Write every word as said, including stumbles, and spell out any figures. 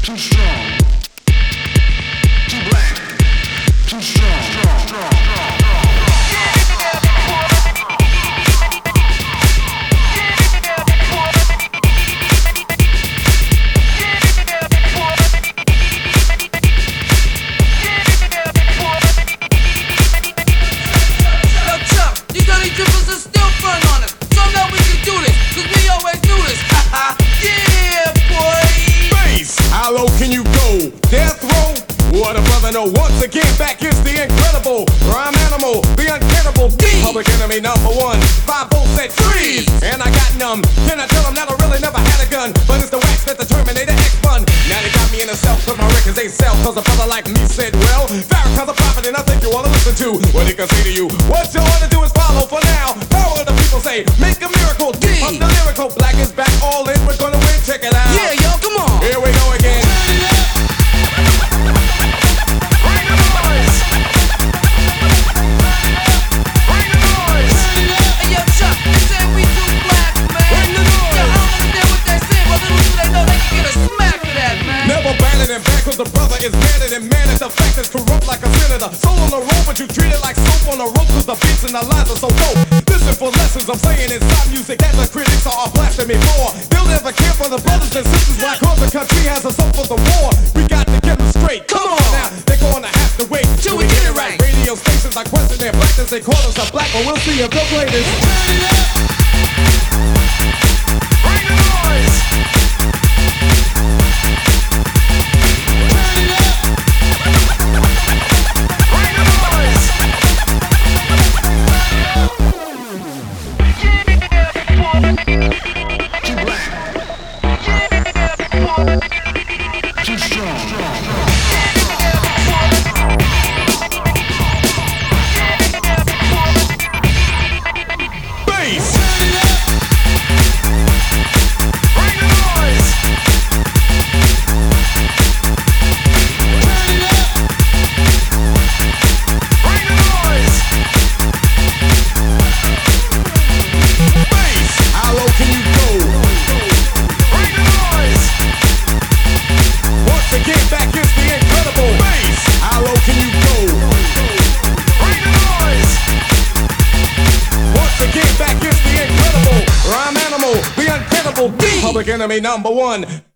Too strong. Too black. Too strong. Strong. Strong. Strong. How low can you go? Death row? What a brother, no. Once again, back is the incredible rhyme animal, the uncannibal D. Public enemy number one. Five volts said freeze, and I got numb. Can I tell them that I really never had a gun? But it's the wax that the Terminator X fun. Now they got me in a cell, cause my records ain't sell. Cause a brother like me said, well, Farrakhan's a prophet, and I think you wanna listen to what he can say to you. What you wanna do is follow for now. Power of the people say, make a miracle. D. Up the lyrical, black is back, all in, we're gonna win, check it out. Yeah, yo, come on. Here we go again. Cause the brother is madder than man at the fact is corrupt like a senator. Soul on the road, but you treat it like soap on a rope. Cause the beats and the lines are so dope. Listen for lessons I'm saying inside music that the critics are blasting me for. They'll never care for the brothers and sisters. Why? Cause the country has us up for the war. We got to get them straight. Come on now, they're gonna have to wait till we get it right. Radio stations are question their blackness. They call us a black, but we'll see if they'll play this. Turn it up. Bring the noise. Too strong. Bass. Public enemy number one.